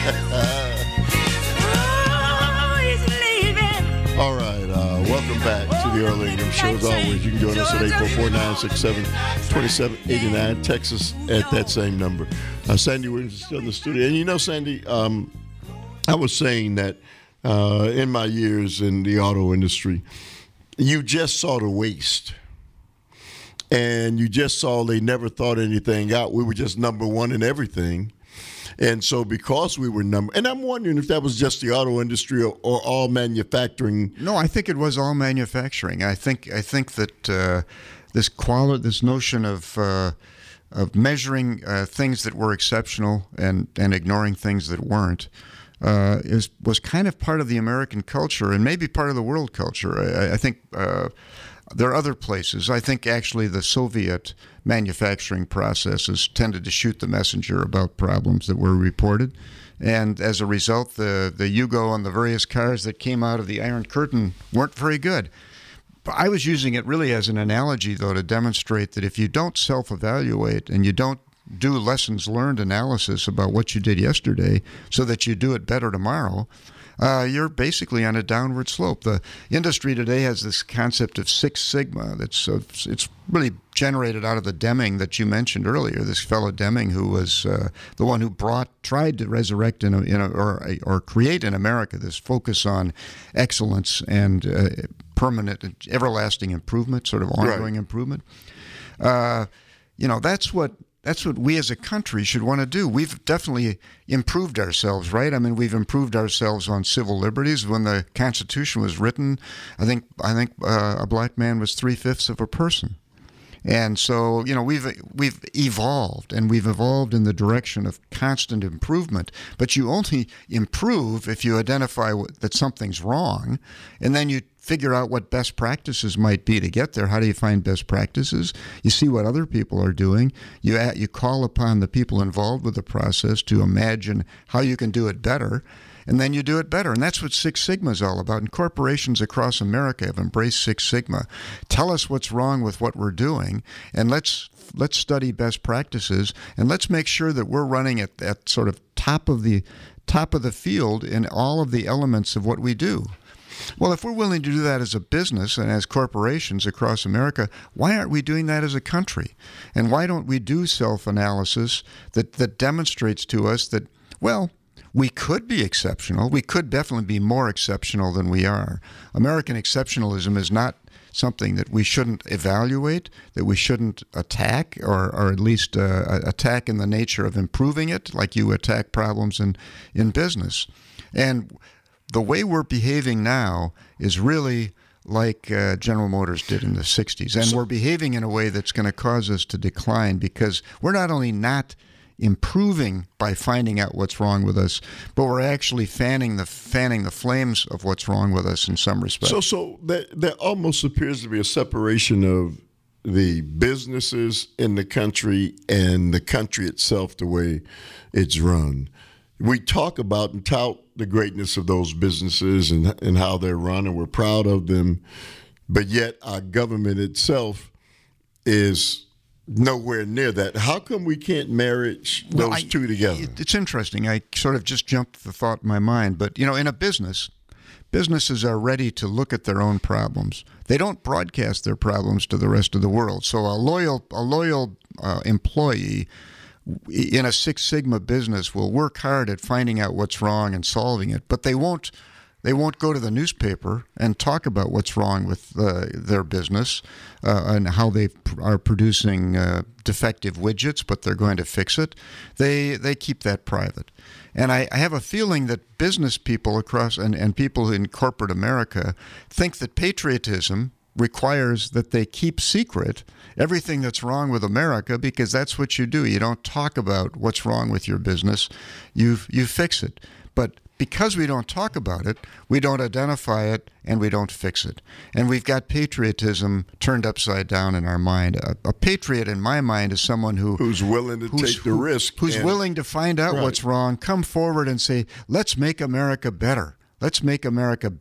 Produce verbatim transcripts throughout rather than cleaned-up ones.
All right, uh, welcome back to the Earl Ingram Show. As always, you can join us at eight four four, nine six seven, two seven eight nine. Text us at that same number. Uh, Sandy Williams is still in the studio. And you know, Sandy, um, I was saying that uh, in my years in the auto industry, you just saw the waste. And you just saw they never thought anything out. We were just number one in everything. And so because we were number, and I'm wondering if that was just the auto industry or, or all manufacturing. No, I think it was all manufacturing. I think I think that uh, this quality, this notion of uh, of measuring uh, things that were exceptional and, and ignoring things that weren't uh, is was kind of part of the American culture and maybe part of the world culture. I, I think. Uh, There are other places. I think actually the Soviet manufacturing processes tended to shoot the messenger about problems that were reported. And as a result, the, the Yugo and the various cars that came out of the Iron Curtain weren't very good. But I was using it really as an analogy, though, to demonstrate that if you don't self-evaluate and you don't do lessons learned analysis about what you did yesterday so that you do it better tomorrow, Uh, you're basically on a downward slope. The industry today has this concept of Six Sigma. That's uh, it's really generated out of the Deming that you mentioned earlier. This fellow Deming, who was uh, the one who brought, tried to resurrect in a, in a, or or create in America this focus on excellence and uh, permanent, everlasting improvement, sort of ongoing right. improvement. Uh, you know, that's what. That's what we as a country should want to do. We've definitely improved ourselves, right? I mean, we've improved ourselves on civil liberties. When the Constitution was written, I think I think uh, a black man was three-fifths of a person. And so, you know, we've we've evolved, and we've evolved in the direction of constant improvement. But you only improve if you identify that something's wrong, and then you figure out what best practices might be to get there. How do you find best practices? You see what other people are doing. You you call upon the people involved with the process to imagine how you can do it better, and then you do it better. And that's what Six Sigma is all about. And corporations across America have embraced Six Sigma. Tell us what's wrong with what we're doing, and let's let's study best practices, and let's make sure that we're running at that sort of top of the top of the field in all of the elements of what we do. Well, if we're willing to do that as a business and as corporations across America, why aren't we doing that as a country? And why don't we do self-analysis that, that demonstrates to us that, well, we could be exceptional. We could definitely be more exceptional than we are. American exceptionalism is not something that we shouldn't evaluate, that we shouldn't attack, or, or at least uh, attack in the nature of improving it, like you attack problems in, in business. And the way we're behaving now is really like uh, General Motors did in the sixties. And we're behaving in a way that's going to cause us to decline, because we're not only not improving by finding out what's wrong with us, but we're actually fanning the fanning the flames of what's wrong with us in some respects. So, so there, there almost appears to be a separation of the businesses in the country and the country itself, the way it's run. We talk about and tout the greatness of those businesses and, and how they're run, and we're proud of them, but yet our government itself is nowhere near that. How come we can't marriage those well, I, two together? It's interesting. I sort of just jumped the thought in my mind, but, you know, in a business, businesses are ready to look at their own problems. They don't broadcast their problems to the rest of the world. So a loyal, a loyal uh, employee in a Six Sigma business will work hard at finding out what's wrong and solving it, but they won't they won't go to the newspaper and talk about what's wrong with uh, their business uh, and how they pr- are producing uh, defective widgets, but they're going to fix it. They they keep that private. And I, I have a feeling that business people across and, and people in corporate America think that patriotism requires that they keep secret everything that's wrong with America, because that's what you do. You don't talk about what's wrong with your business. You you fix it. But because we don't talk about it, we don't identify it, and we don't fix it. And we've got patriotism turned upside down in our mind. A, a patriot, in my mind, is someone who who's willing to take the who, risk, who's and, willing to find out right. what's wrong, come forward and say, let's make America better. Let's make America better.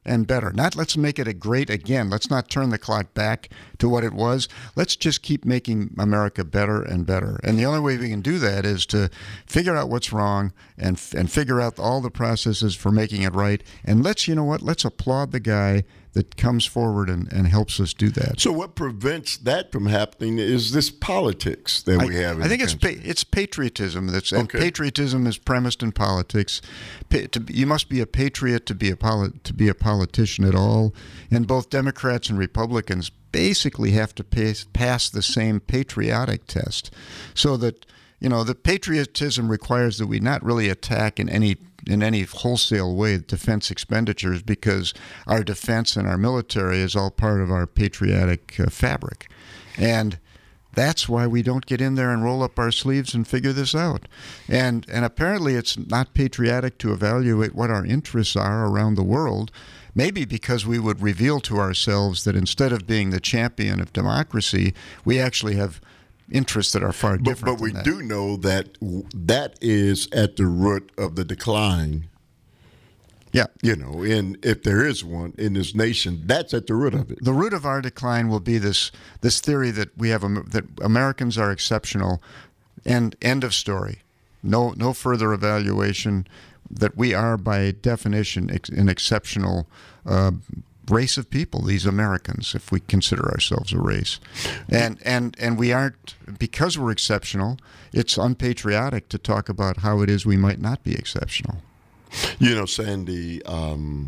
and better. Not let's make it a great again. Let's not turn the clock back to what it was. Let's just keep making America better and better. And the only way we can do that is to figure out what's wrong and and figure out all the processes for making it right. And let's, you know what, let's applaud the guy that comes forward and, and helps us do that. So what prevents that from happening is this politics that we I, have in I think the it's country. pa- it's patriotism. That's and Okay. patriotism is premised in politics. Pa- to, you must be a patriot to be a poli- to be a politician at all. And both Democrats and Republicans basically have to pass, pass the same patriotic test, so that you know the patriotism requires that we not really attack in any in any wholesale way defense expenditures, because our defense and our military is all part of our patriotic uh, fabric. And that's why we don't get in there and roll up our sleeves and figure this out. And and apparently it's not patriotic to evaluate what our interests are around the world, maybe because we would reveal to ourselves that instead of being the champion of democracy, we actually have interests that are far But, different but we than that. do know that w- that is at the root of the decline. Yeah. You know, and if there is one in this nation, that's at the root of it. The root of our decline will be this this theory that we have Am- that Americans are exceptional, and end of story. No no further evaluation. That we are by definition ex- an exceptional uh, race of people. These Americans, if we consider ourselves a race, and and and we aren't, because we're exceptional. It's unpatriotic to talk about how it is we might not be exceptional. You know, Sandy, um,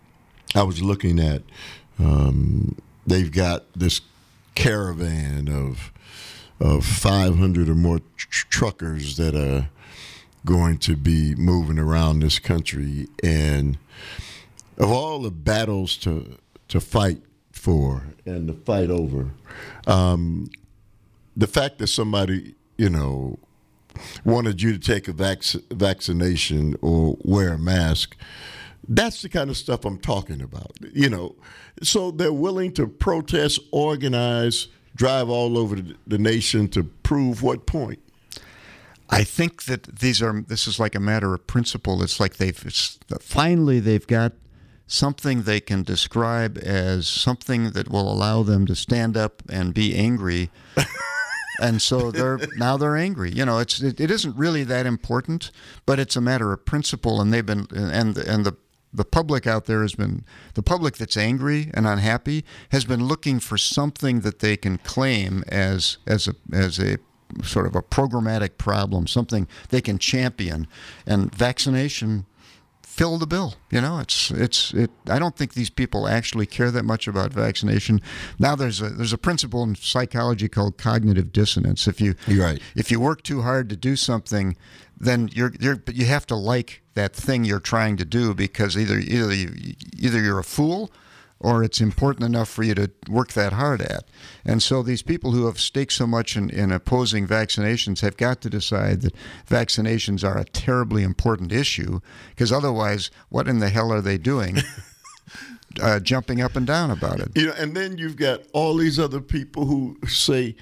I was looking at, um, they've got this caravan of of five hundred or more tr- truckers that are going to be moving around this country. And of all the battles to to fight for and to fight over, um, the fact that somebody, you know, wanted you to take a vac- vaccination or wear a mask, that's the kind of stuff I'm talking about. You know, so they're willing to protest, organize, drive all over the, the nation to prove what point? I think that these are. This is like a matter of principle. It's like they've it's, finally they've got something they can describe as something that will allow them to stand up and be angry. And so they're now they're angry. You know, it's it, it isn't really that important, but it's a matter of principle. And they've been and and the the public out there has been the public that's angry and unhappy has been looking for something that they can claim as as a as a sort of a programmatic problem, something they can champion, and vaccination fill the bill. You know, it's it's it. I don't think these people actually care that much about vaccination. Now there's a there's a principle in psychology called cognitive dissonance. If you You're right. if you work too hard to do something, then you're you're but you have to like that thing you're trying to do, because either either you, either you're a fool, or it's important enough for you to work that hard at. And so these people who have staked so much in, in opposing vaccinations have got to decide that vaccinations are a terribly important issue, because otherwise, what in the hell are they doing uh, jumping up and down about it? You know, and then you've got all these other people who say,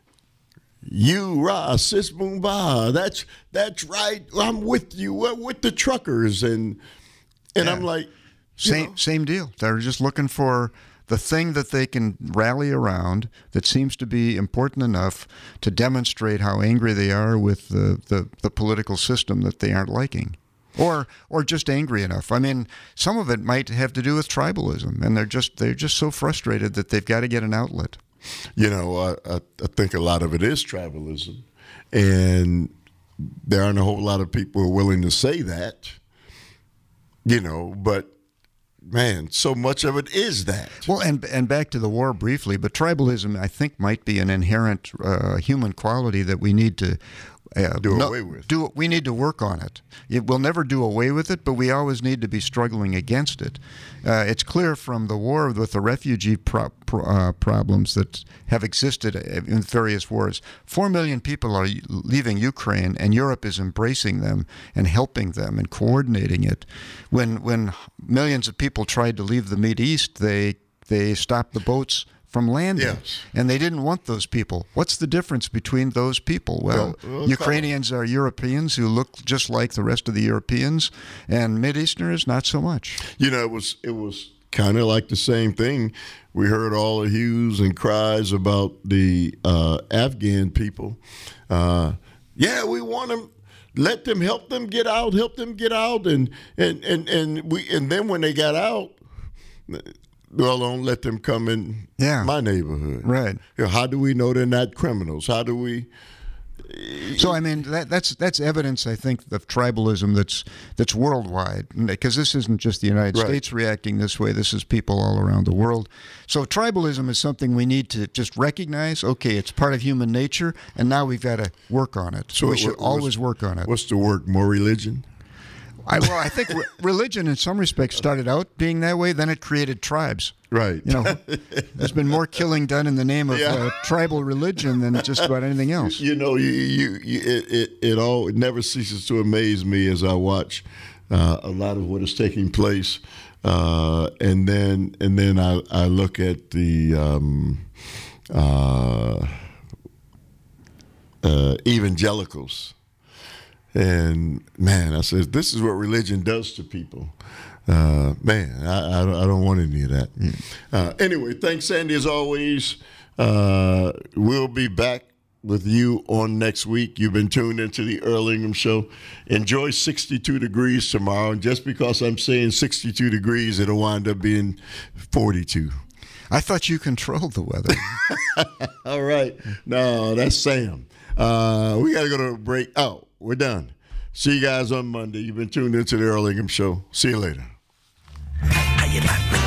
"You rah, sis boom bah, that's that's right. I'm with you. We're with the truckers," and and Yeah. I'm like, Same you know, same deal. They're just looking for the thing that they can rally around that seems to be important enough to demonstrate how angry they are with the, the, the political system that they aren't liking. Or or just angry enough. I mean, some of it might have to do with tribalism, and they're just they're just so frustrated that they've got to get an outlet. You know, I, I, I think a lot of it is tribalism, and there aren't a whole lot of people who are willing to say that. You know, but man, so much of it is that. Well, and and back to the war briefly, but tribalism, I think, might be an inherent uh, human quality that we need to uh, Do no- away with. Do we need to work on it? it? We'll never do away with it, but we always need to be struggling against it. Uh, it's clear from the war with the refugee pro- pro- uh, problems that have existed in various wars. Four million people are leaving Ukraine, and Europe is embracing them and helping them and coordinating it. When when millions of people tried to leave the Mideast, they they stopped the boats from landing. Yes. And they didn't want those people. What's the difference between those people? Well, Well, well, Ukrainians are Europeans who look just like the rest of the Europeans, and Mideasterners not so much. You know, it was it was kind of like the same thing. We heard all the hues and cries about the uh, Afghan people. Uh, yeah, we want them. Let them help them get out. Help them get out, and and and and we and then when they got out, well, don't let them come in yeah. my neighborhood. Right. You know, how do we know they're not criminals? How do we? So I mean that, that's that's evidence, I think, of tribalism that's that's worldwide, because this isn't just the United right. States reacting this way. This is people all around the world. So tribalism is something we need to just recognize. Okay, it's part of human nature, and now we've got to work on it. So we should always work on it. What's the work? More religion? I, well, I think re- religion, in some respects, started out being that way. Then it created tribes. Right. You know, there's been more killing done in the name of yeah. uh, tribal religion than just about anything else. You know, you, you, you it, it, it all it never ceases to amaze me as I watch uh, a lot of what is taking place, uh, and then and then I, I look at the um, uh, uh, evangelicals. And man, I said, this is what religion does to people. Uh, man, I, I, don't, I don't want any of that. Mm. Uh, anyway, thanks, Sandy, as always. Uh, we'll be back with you on next week. You've been tuned into the Earl Ingram Show. Enjoy sixty-two degrees tomorrow. And just because I'm saying sixty-two degrees, it'll wind up being forty-two. I thought you controlled the weather. All right. No, that's Sam. Uh, we got to go to a break. Oh, we're done. See you guys on Monday. You've been tuned into the Earl Ingram Show. See you later. How you like